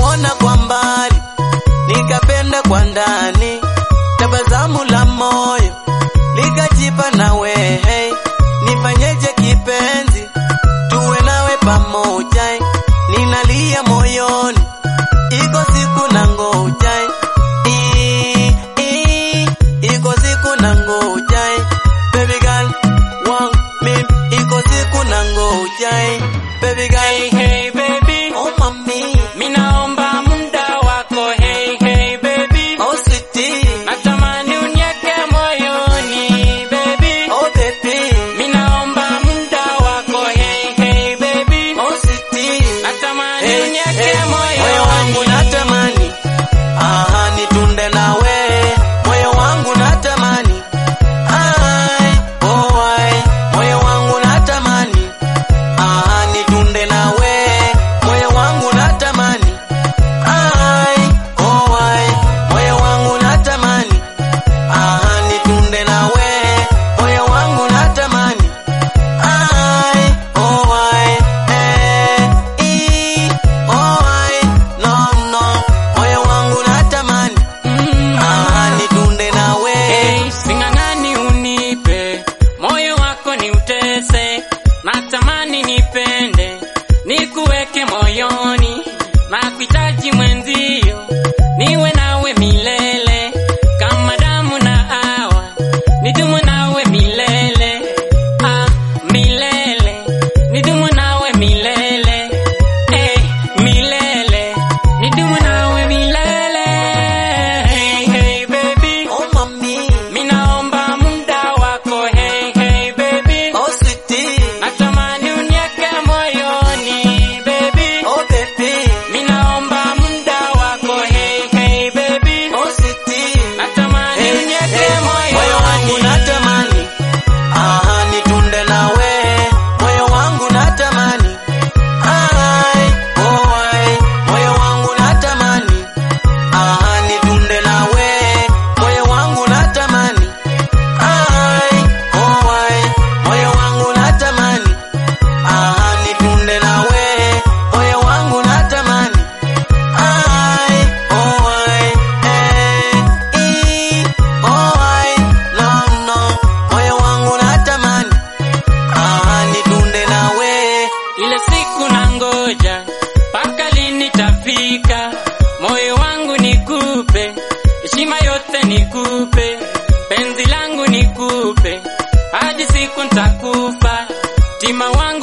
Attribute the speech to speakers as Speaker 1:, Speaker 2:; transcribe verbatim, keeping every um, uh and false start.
Speaker 1: nilikuona kwa mbali, nikapenda kwa ndani, tabasamu la moyo likajipa nawe. Hey, nifanyeje kipenzi, tuwe nawe pamoja. Ninalia moyoni, iko siku na ngoja. I, I, iko siku na ngoja. Baby girl, want me, iko siku na ngoja. Baby girl,
Speaker 2: Hey, hey, baby.
Speaker 1: oh mami,
Speaker 2: Minaomba muda wako. Hey, hey, baby.
Speaker 1: oh sweetie,
Speaker 2: Natamani unieke moyoni, baby.
Speaker 1: oh baby,
Speaker 2: Minaomba muda wako. Hey, hey, baby.
Speaker 1: oh sweetie.
Speaker 2: Natamani
Speaker 1: Hey,
Speaker 2: unieke
Speaker 1: hey, moyo wangu
Speaker 2: moyoni.
Speaker 1: natamani, aha, nitunde nawe. Moyo wangu natamani, ai, oh ai, moyo wangu natamani, aha, nitunde nawe. Moyo wangu natamani, ai, oh ai, moyo wangu natamani, aha, nitunde nawe. Moyo wangu natamani, ai, oh ai, eh, i, oh ai, no no, moyo wangu natamani, aha, nitunde nawe.
Speaker 2: Hey, sing'ang'ani unipe moyo wako ni utese, natamani nipende nikuweke moyoni, na kuhitaji mwenzio niwe nawe milele, kama damu na hawa nidumu nawe milele, ah, milele nidumu nawe milele, hey, milele nidumu nawe milele. Hey, hey, baby.
Speaker 1: Oh mami,
Speaker 2: Minaomba muda wako. Hey, hey, baby.
Speaker 1: oh sweetie,
Speaker 2: Natamani unieke moyoni, baby.
Speaker 1: oh baby,
Speaker 2: Minaomba muda wako. Hey, hey, baby.
Speaker 1: oh sweetie.
Speaker 2: Natamani
Speaker 1: Hey,
Speaker 2: unieke
Speaker 1: hey, moyo wangu
Speaker 2: moyoni.
Speaker 1: natamani, aha, nitunde nawe. Moyo wangu natamani, ai, oh ai, moyo wangu natamani, aha, nitunde nawe. Moyo wangu natamani, ai, oh ai, moyo wangu natamani, aha, nitunde nawe. Moyo wangu natamani, ai, oh ai, eh, i, oh ai, no no, moyo wangu natamani, aha, nitunde nawe.
Speaker 2: Ile siku na ngoja mpaka lini tafika, moyo wangu nikupe, heshima yote nikupe, penzi langu nikupe, hadi siku nitakufa, tima wangu